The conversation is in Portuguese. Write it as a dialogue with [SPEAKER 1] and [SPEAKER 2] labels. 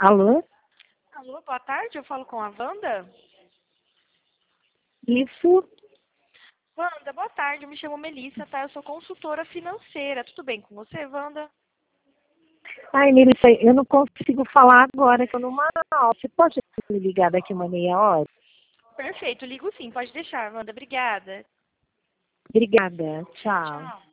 [SPEAKER 1] Alô?
[SPEAKER 2] Alô, boa tarde, eu falo com a Wanda.
[SPEAKER 1] Isso?
[SPEAKER 2] Wanda, boa tarde, eu me chamo Melissa, tá? Eu sou consultora financeira. Tudo bem com você, Wanda?
[SPEAKER 1] Ai, Melissa, eu não consigo falar agora, que eu numa aula. Você pode me ligar daqui uma meia hora?
[SPEAKER 2] Perfeito, ligo sim, pode deixar, Wanda. Obrigada.
[SPEAKER 1] Obrigada. Tchau.
[SPEAKER 2] Tchau.